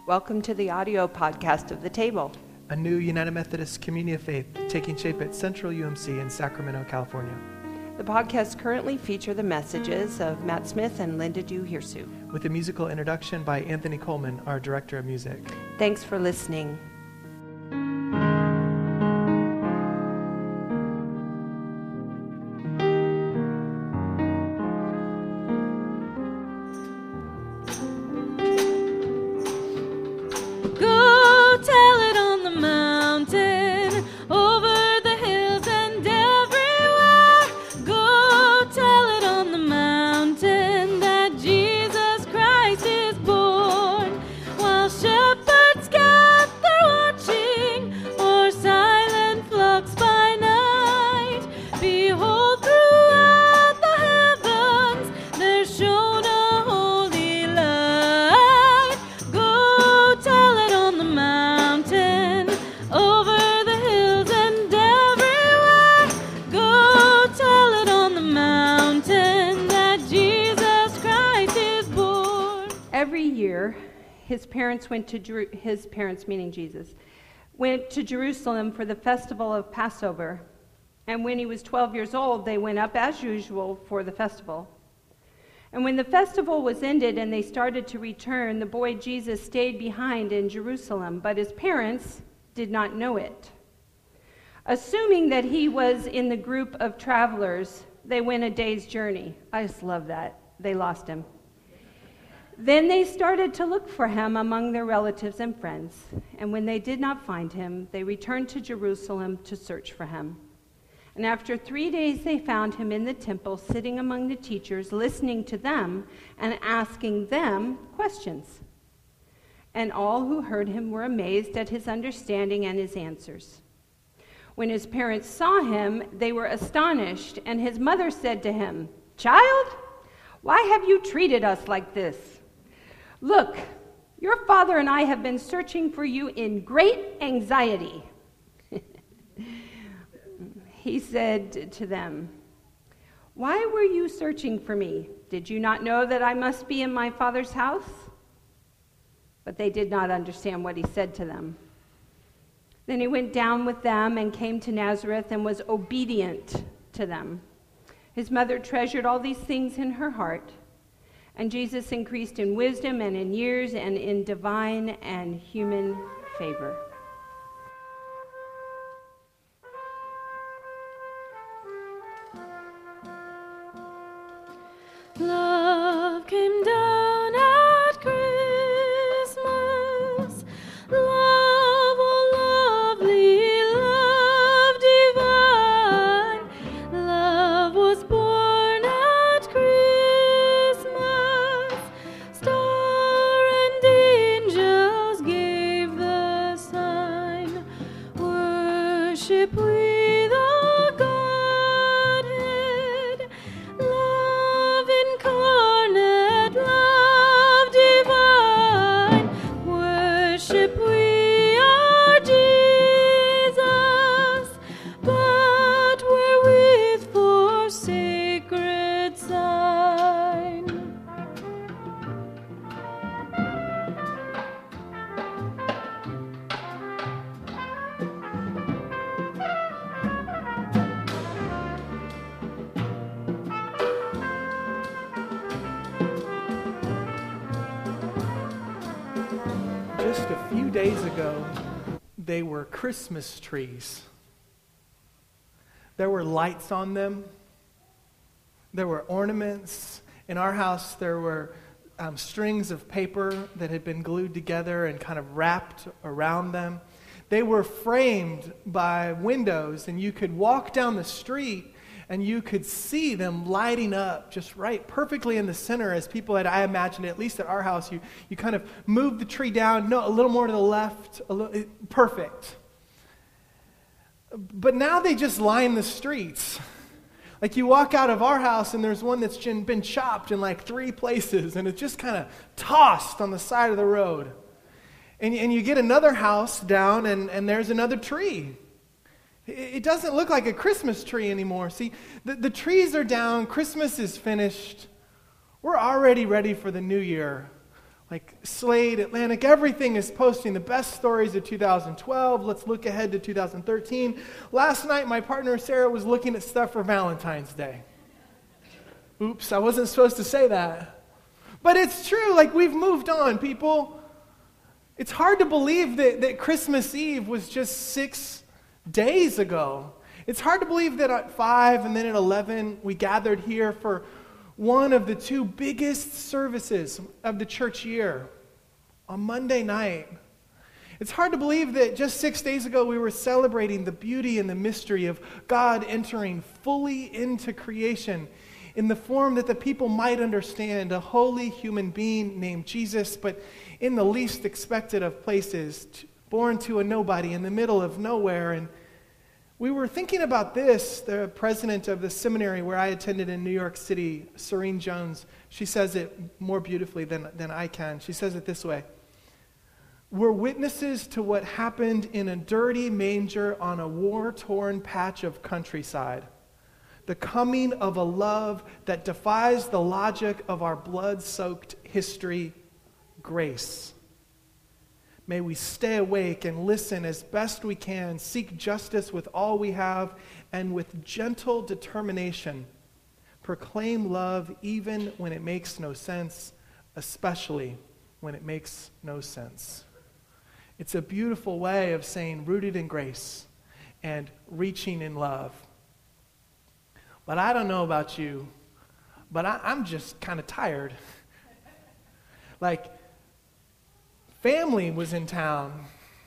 Welcome to the audio podcast of The Table, a new United Methodist community of faith taking shape at Central UMC in Sacramento, California. The podcasts currently feature the messages of Matt Smith and Linda Dew Hirsu, with a musical introduction by Anthony Coleman, our director of music. Thanks for listening. His parents, meaning Jesus, went to Jerusalem for the festival of Passover. And when he was 12 years old, they went up as usual for the festival. And when the festival was ended and they started to return, the boy Jesus stayed behind in Jerusalem, but his parents did not know it. Assuming that he was in the group of travelers, they went a day's journey. I just love that. They lost him. Then they started to look for him among their relatives and friends, and when they did not find him, they returned to Jerusalem to search for him. And after 3 days they found him in the temple, sitting among the teachers, listening to them and asking them questions. And all who heard him were amazed at his understanding and his answers. When his parents saw him, they were astonished, and his mother said to him, "Child, why have you treated us like this? Look, your father and I have been searching for you in great anxiety." He said to them, "Why were you searching for me? Did you not know that I must be in my father's house?" But they did not understand what he said to them. Then he went down with them and came to Nazareth and was obedient to them. His mother treasured all these things in her heart. And Jesus increased in wisdom and in years and in divine and human favor. Love came down at Christmas. Love, oh lovely, love divine. Love was born at Christmas. Star and angels gave the sign. Worship we the Godhead. Love incarnate, love divine. Worship we our Jesus, but wherewith for sacred sign. Just a few days ago, they were Christmas trees. There were lights on them. There were ornaments. In our house, there were strings of paper that had been glued together and kind of wrapped around them. They were framed by windows, and you could walk down the street and you could see them lighting up just right perfectly in the center as people had, I imagined, at least at our house, you kind of moved the tree down, no, a little more to the left, perfect. But now they just line the streets. Like you walk out of our house and there's one that's been chopped in like 3 places and it's just kind of tossed on the side of the road. And you get another house down and there's another tree. It doesn't look like a Christmas tree anymore. See, the trees are down. Christmas is finished. We're already ready for the new year. Like Slate, Atlantic, everything is posting the best stories of 2012. Let's look ahead to 2013. Last night, my partner Sarah was looking at stuff for Valentine's Day. Oops, I wasn't supposed to say that. But it's true, like we've moved on, people. It's hard to believe that Christmas Eve was just 6 days ago. It's hard to believe that at 5 and then at 11 we gathered here for one of the two biggest services of the church year on Monday night. It's hard to believe that just 6 days ago we were celebrating the beauty and the mystery of God entering fully into creation in the form that the people might understand, a holy human being named Jesus, but in the least expected of places, born to a nobody in the middle of nowhere. And we were thinking about this. The president of the seminary where I attended in New York City, Serene Jones, she says it more beautifully than I can. She says it this way: we're witnesses to what happened in a dirty manger on a war-torn patch of countryside. The coming of a love that defies the logic of our blood-soaked history, grace. May we stay awake and listen as best we can, seek justice with all we have, and with gentle determination, proclaim love even when it makes no sense, especially when it makes no sense. It's a beautiful way of saying rooted in grace and reaching in love. But I don't know about you, but I'm just kind of tired. Like, family was in town.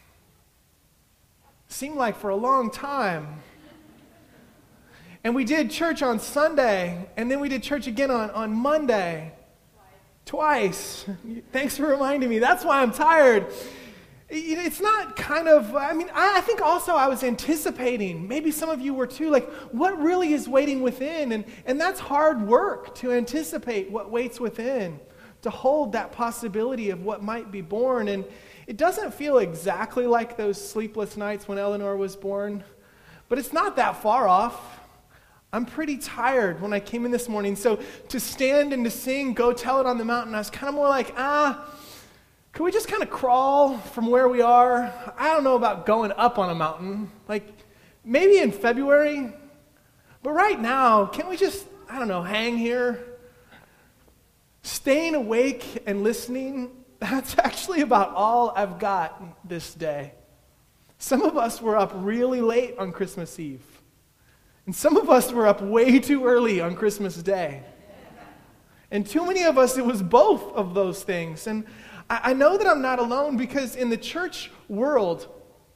Seemed like for a long time. And we did church on Sunday, and then we did church again on Monday. Twice. Thanks for reminding me. That's why I'm tired. It's not kind of, I think also I was anticipating, maybe some of you were too, like what really is waiting within? And that's hard work to anticipate what waits within, to hold that possibility of what might be born. And it doesn't feel exactly like those sleepless nights when Eleanor was born, but it's not that far off. I'm pretty tired when I came in this morning. So to stand and to sing, Go Tell It on the Mountain, I was kind of more like, can we just kind of crawl from where we are? I don't know about going up on a mountain. Like, maybe in February. But right now, can't we just, hang here? Staying awake and listening, that's actually about all I've got this day. Some of us were up really late on Christmas Eve. And some of us were up way too early on Christmas Day. And too many of us, it was both of those things. And I know that I'm not alone because in the church world,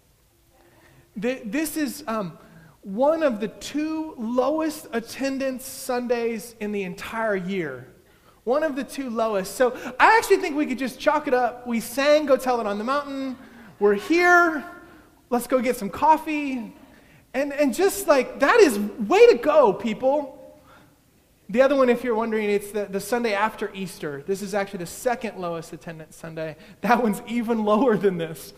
this is one of the 2 lowest attendance Sundays in the entire year. One of the 2 lowest. So I actually think we could just chalk it up. We sang Go Tell It on the Mountain. We're here. Let's go get some coffee. And just like, that is way to go, people. The other one, if you're wondering, it's the Sunday after Easter. This is actually the 2nd lowest attendance Sunday. That one's even lower than this.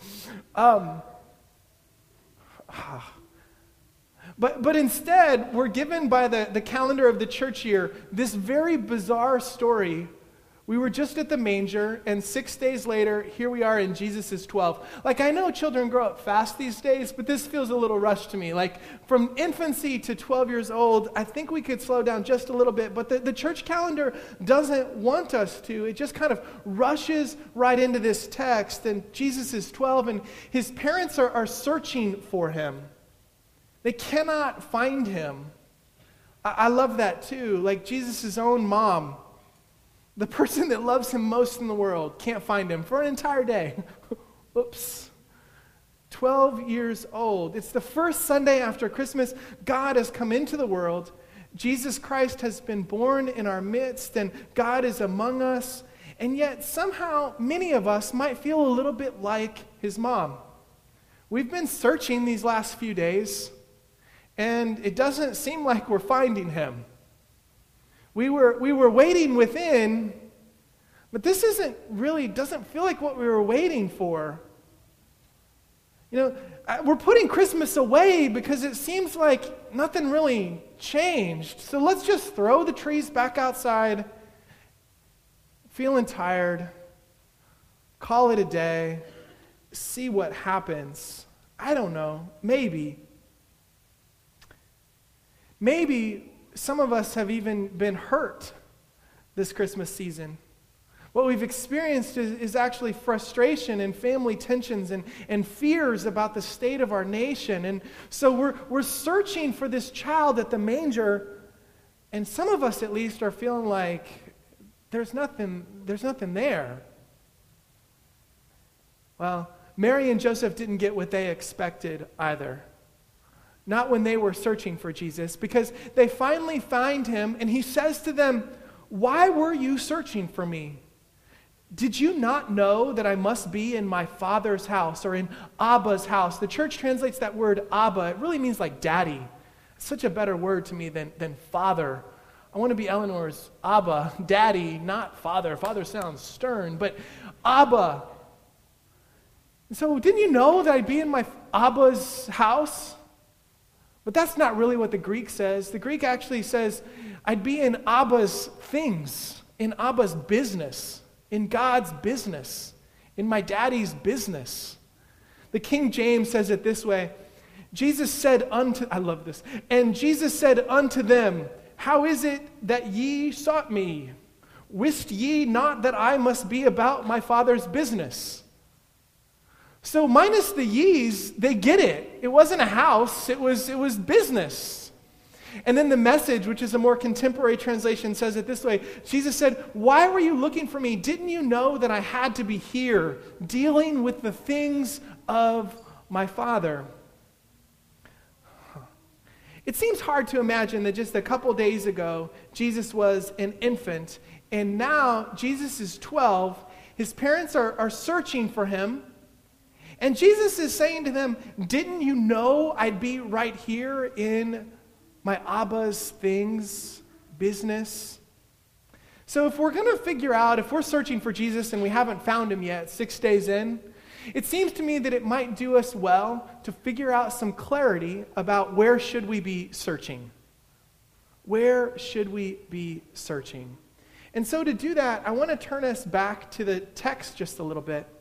But instead, we're given by the calendar of the church year this very bizarre story. We were just at the manger, and 6 days later, here we are in Jesus' 12. Like, I know children grow up fast these days, but this feels a little rushed to me. Like, from infancy to 12 years old, I think we could slow down just a little bit, but the church calendar doesn't want us to. It just kind of rushes right into this text, and Jesus is 12, and his parents are searching for him. They cannot find him. I love that, too. Like, Jesus' own mom, the person that loves him most in the world, can't find him for an entire day. Oops. 12 years old. It's the first Sunday after Christmas. God has come into the world. Jesus Christ has been born in our midst, and God is among us. And yet, somehow, many of us might feel a little bit like his mom. We've been searching these last few days, and it doesn't seem like we're finding him. We were waiting within, but this doesn't feel like what we were waiting for. We're putting Christmas away because it seems like nothing really changed. So let's just throw the trees back outside, feeling tired. call it a day, see what happens. I don't know, maybe. Maybe some of us have even been hurt this Christmas season. What we've experienced is actually frustration and family tensions and fears about the state of our nation. And so we're searching for this child at the manger, and some of us at least are feeling like there's nothing there. Well, Mary and Joseph didn't get what they expected either. Not when they were searching for Jesus, because they finally find him, and he says to them, "Why were you searching for me? Did you not know that I must be in my Father's house," or in Abba's house? The church translates that word Abba. It really means like daddy. It's such a better word to me than father. I want to be Eleanor's Abba, daddy, not father. Father sounds stern, but Abba. So didn't you know that I'd be in my Abba's house? But that's not really what the Greek says. The Greek actually says, I'd be in Abba's things, in Abba's business, in God's business, in my daddy's business. The King James says it this way. Jesus said unto, I love this, and Jesus said unto them, "How is it that ye sought me? Wist ye not that I must be about my Father's business?" So minus the ye's, they get it. It wasn't a house, it was business. And then the Message, which is a more contemporary translation, says it this way. Jesus said, "Why were you looking for me? Didn't you know that I had to be here, dealing with the things of my Father?" It seems hard to imagine that just a couple days ago, Jesus was an infant, and now Jesus is 12. His parents are searching for him. And Jesus is saying to them, "Didn't you know I'd be right here in my Abba's things, business?" So if we're going to figure out, if we're searching for Jesus and we haven't found him yet, 6 days in, it seems to me that it might do us well to figure out some clarity about where should we be searching. Where should we be searching? And so to do that, I want to turn us back to the text just a little bit.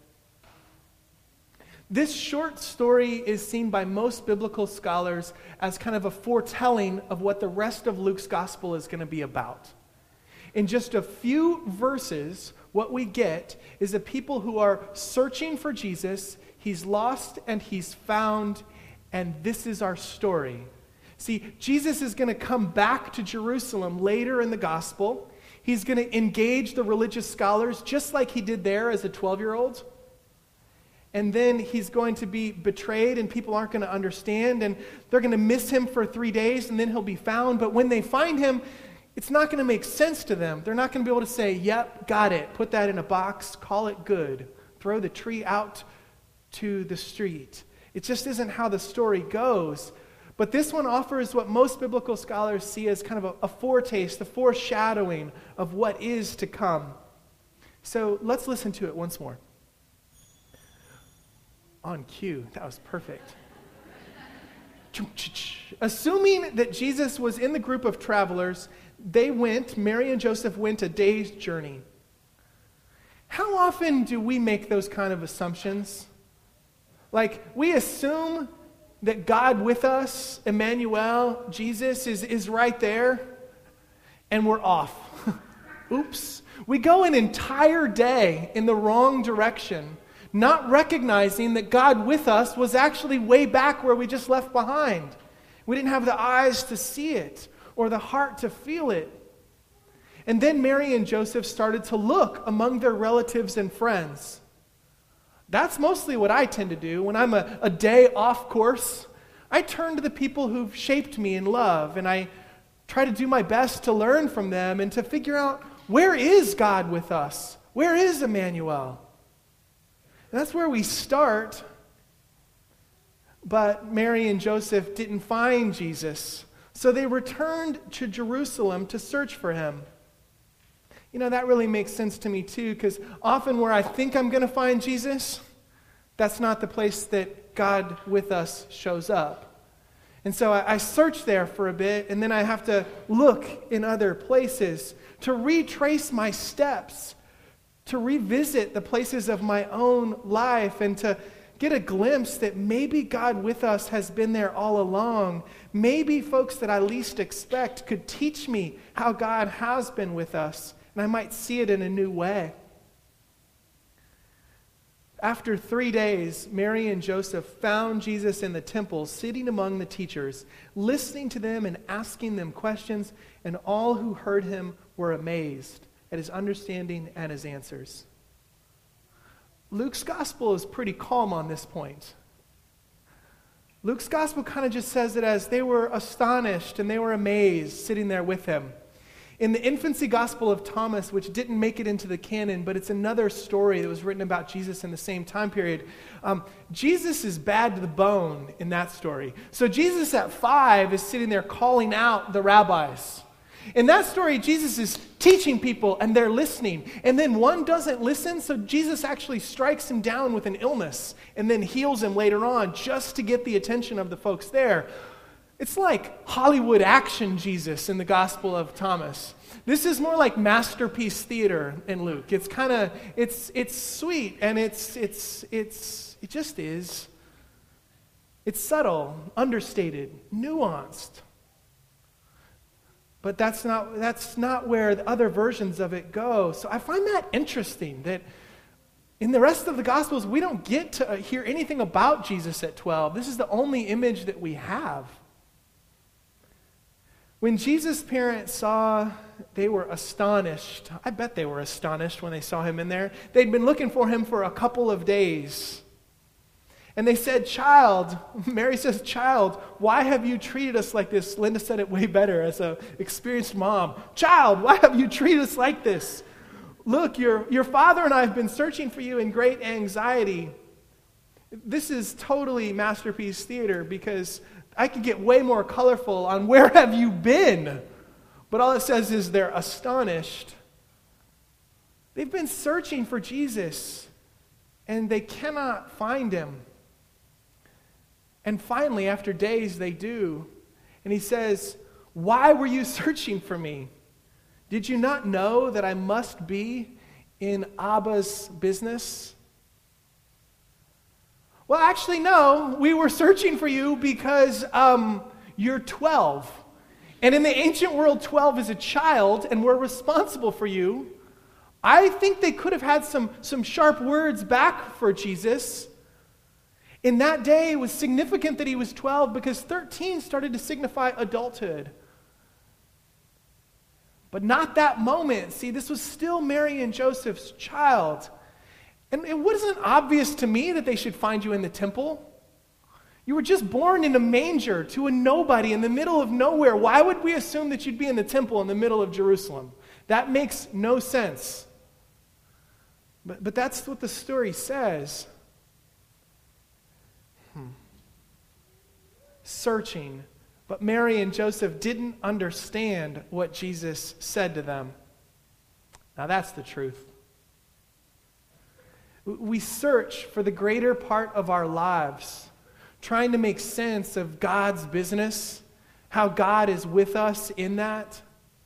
This short story is seen by most biblical scholars as kind of a foretelling of what the rest of Luke's gospel is going to be about. In just a few verses, what we get is a people who are searching for Jesus. He's lost and he's found, and this is our story. See, Jesus is going to come back to Jerusalem later in the gospel. He's going to engage the religious scholars just like he did there as a 12-year-old. And then he's going to be betrayed, and people aren't going to understand, and they're going to miss him for 3 days, and then he'll be found. But when they find him, it's not going to make sense to them. They're not going to be able to say, "Yep, got it. Put that in a box. Call it good. Throw the tree out to the street." It just isn't how the story goes. But this one offers what most biblical scholars see as kind of a foretaste, a foreshadowing of what is to come. So let's listen to it once more. On cue. That was perfect. Assuming that Jesus was in the group of travelers, Mary and Joseph went a day's journey. How often do we make those kind of assumptions? Like, we assume that God with us, Emmanuel, Jesus, is right there, and we're off. Oops. We go an entire day in the wrong direction, not recognizing that God with us was actually way back where we just left behind. We didn't have the eyes to see it or the heart to feel it. And then Mary and Joseph started to look among their relatives and friends. That's mostly what I tend to do when I'm a day off course. I turn to the people who've shaped me in love, and I try to do my best to learn from them and to figure out, where is God with us? Where is Emmanuel? And that's where we start. But Mary and Joseph didn't find Jesus, so they returned to Jerusalem to search for him. You know, that really makes sense to me too, because often where I think I'm going to find Jesus, that's not the place that God with us shows up. And so I search there for a bit, and then I have to look in other places to retrace my steps to revisit the places of my own life and to get a glimpse that maybe God with us has been there all along. Maybe folks that I least expect could teach me how God has been with us, and I might see it in a new way. After 3 days, Mary and Joseph found Jesus in the temple, sitting among the teachers, listening to them and asking them questions, and all who heard him were amazed at his understanding and his answers. Luke's gospel is pretty calm on this point. Luke's gospel kind of just says it as they were astonished and they were amazed sitting there with him. In the infancy gospel of Thomas, which didn't make it into the canon, but it's another story that was written about Jesus in the same time period, Jesus is bad to the bone in that story. So Jesus at 5 is sitting there calling out the rabbis. In that story, Jesus is teaching people and they're listening. And then one doesn't listen, so Jesus actually strikes him down with an illness and then heals him later on just to get the attention of the folks there. It's like Hollywood action Jesus in the Gospel of Thomas. This is more like masterpiece theater in Luke. It's kind of, it's sweet and it just is. It's subtle, understated, nuanced. But that's not where the other versions of it go. So I find that interesting that in the rest of the Gospels, we don't get to hear anything about Jesus at 12. This is the only image that we have. When Jesus' parents saw, they were astonished. I bet they were astonished when they saw him in there. They'd been looking for him for a couple of days. And they said, "Child," Mary says, "Child, why have you treated us like this?" Linda said it way better as an experienced mom. "Child, why have you treated us like this? Look, your father and I have been searching for you in great anxiety." This is totally masterpiece theater because I could get way more colorful on "where have you been?" But all it says is they're astonished. They've been searching for Jesus and they cannot find him. And finally, after days, they do. And he says, "Why were you searching for me? Did you not know that I must be in Abba's business?" Well, actually, no. We were searching for you because you're 12. And in the ancient world, 12 is a child, and we're responsible for you. I think they could have had some sharp words back for Jesus. In that day, it was significant that he was 12 because 13 started to signify adulthood. But not that moment. See, this was still Mary and Joseph's child. And it wasn't obvious to me that they should find you in the temple. You were just born in a manger to a nobody in the middle of nowhere. Why would we assume that you'd be in the temple in the middle of Jerusalem? That makes no sense. But that's what the story says. Searching. But Mary and Joseph didn't understand what Jesus said to them. Now that's the truth. We search for the greater part of our lives, trying to make sense of God's business, how God is with us in that.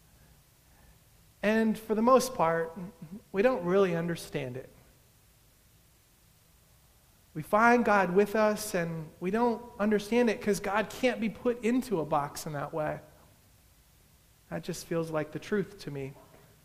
And for the most part, we don't really understand it. We find God with us and we don't understand it because God can't be put into a box in that way. That just feels like the truth to me.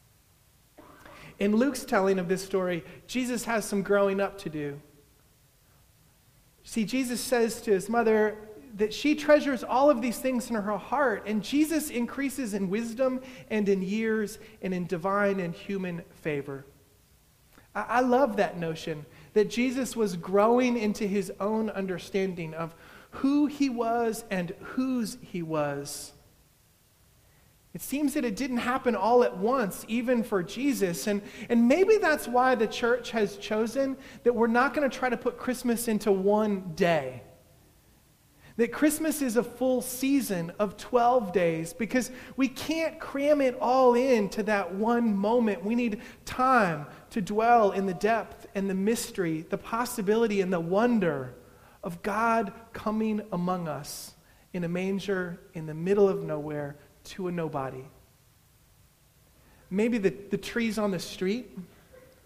In Luke's telling of this story, Jesus has some growing up to do. See, Jesus says to his mother that she treasures all of these things in her heart, and Jesus increases in wisdom and in years and in divine and human favor. I love that notion that Jesus was growing into his own understanding of who he was and whose he was. It seems that it didn't happen all at once, even for Jesus. And maybe that's why the church has chosen that we're not going to try to put Christmas into one day. That Christmas is a full season of 12 days because we can't cram it all into that one moment. We need time to dwell in the depth and the mystery, the possibility and the wonder of God coming among us in a manger in the middle of nowhere to a nobody. Maybe the trees on the street,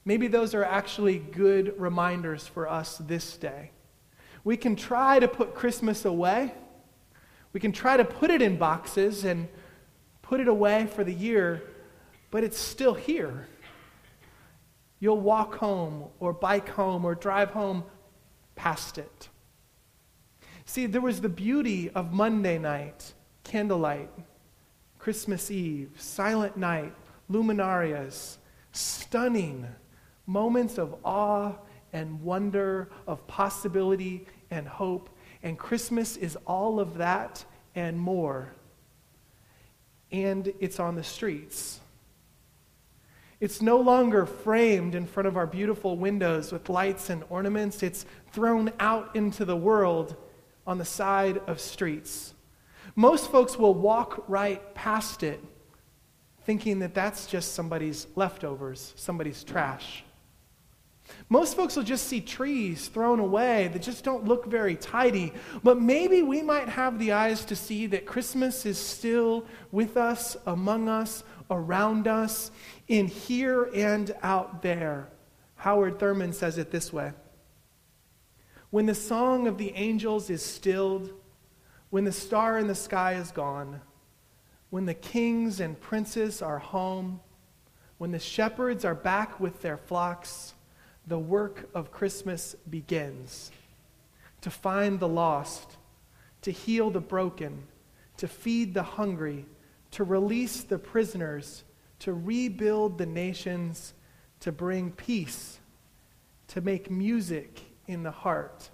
Maybe those are actually good reminders for us this day. We can try to put Christmas away. We can try to put it in boxes and put it away for the year, but it's still here. You'll walk home or bike home or drive home past it. See, there was the beauty of Monday night, candlelight, Christmas Eve, Silent Night, luminarias, stunning moments of awe and wonder, of possibility and hope. And Christmas is all of that and more. And it's on the streets. It's no longer framed in front of our beautiful windows with lights and ornaments. It's thrown out into the world on the side of streets. Most folks will walk right past it, thinking that that's just somebody's leftovers, somebody's trash. Most folks will just see trees thrown away that just don't look very tidy. But maybe we might have the eyes to see that Christmas is still with us, among us, around us, in here and out there. Howard Thurman says it this way: when the song of the angels is stilled, when the star in the sky is gone, when the kings and princes are home, when the shepherds are back with their flocks, the work of Christmas begins. To find the lost, to heal the broken, to feed the hungry, to release the prisoners, to rebuild the nations, to bring peace, to make music in the heart.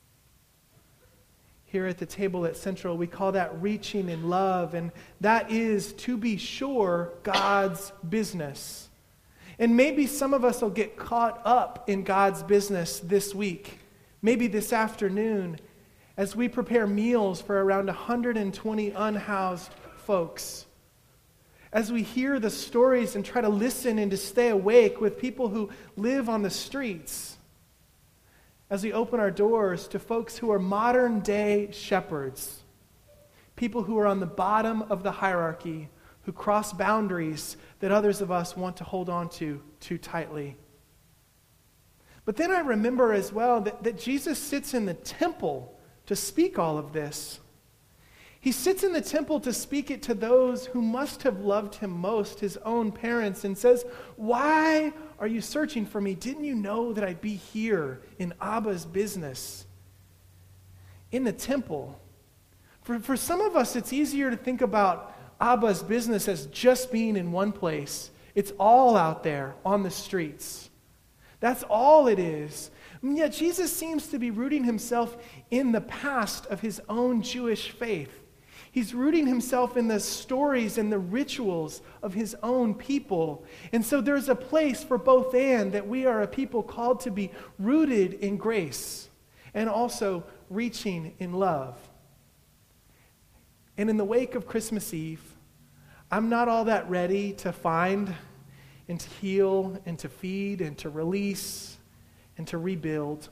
Here at the table at Central, we call that reaching in love, and that is, to be sure, God's business. And maybe some of us will get caught up in God's business this week, maybe this afternoon, as we prepare meals for around 120 unhoused folks. As we hear the stories and try to listen and to stay awake with people who live on the streets. As we open our doors to folks who are modern day shepherds, people who are on the bottom of the hierarchy, who cross boundaries that others of us want to hold on to too tightly. But then I remember as well that Jesus sits in the temple to speak all of this. He sits in the temple to speak it to those who must have loved him most, his own parents, and says, "Why are you searching for me? Didn't you know that I'd be here in Abba's business?" In the temple. For some of us, it's easier to think about Abba's business as just being in one place. It's all out there on the streets. That's all it is. And yet Jesus seems to be rooting himself in the past of his own Jewish faith. He's rooting himself in the stories and the rituals of his own people. And so there's a place for both and, that we are a people called to be rooted in grace and also reaching in love. And in the wake of Christmas Eve, I'm not all that ready to find and to heal and to feed and to release and to rebuild.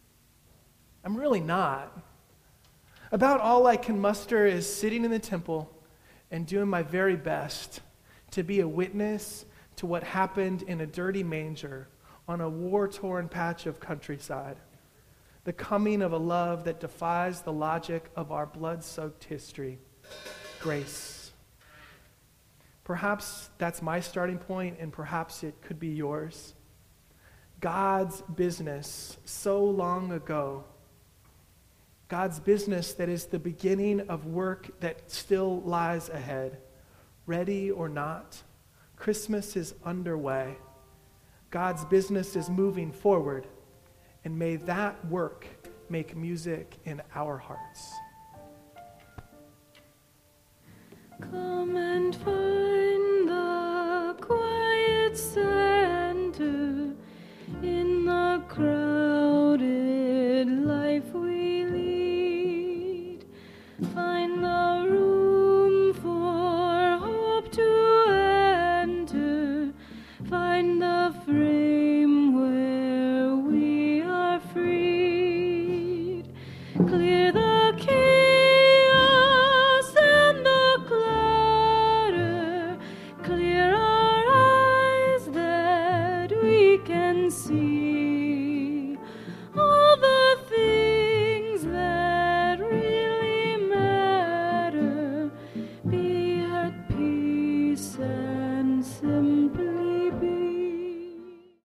I'm really not. About all I can muster is sitting in the temple and doing my very best to be a witness to what happened in a dirty manger on a war-torn patch of countryside. The coming of a love that defies the logic of our blood-soaked history. Grace. Perhaps that's my starting point, and perhaps it could be yours. God's business so long ago. God's business that is the beginning of work that still lies ahead. Ready or not, Christmas is underway. God's business is moving forward, and may that work make music in our hearts. Come and find the quiet center in the crowded life we lead. Find the room for hope to enter. Find the frame where we are freed. Clear the chaos and the clutter. Clear our eyes that sincere.